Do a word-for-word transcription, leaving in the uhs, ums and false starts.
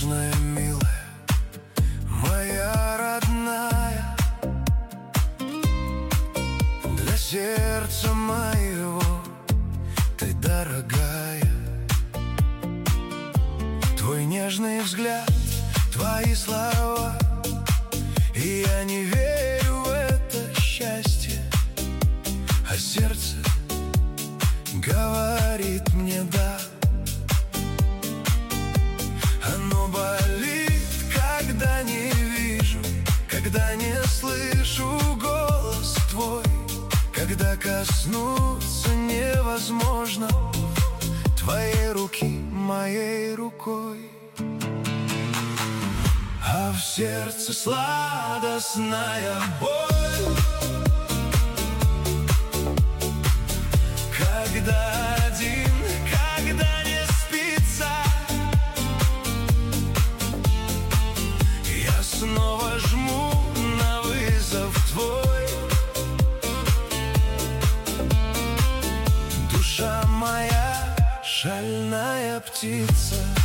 нежная, милая, моя родная, для сердца моего ты дорогая. Твой нежный взгляд, твои слова, и я не верю в это счастье, а сердце говорит мне да. Оно болит, когда не вижу, когда не слышу голос твой, когда коснуться невозможно твоей руки моей рукой. А в сердце сладостная боль, когда один, когда не спится, я снова жму на вызов твой. Душа моя, шальная птица.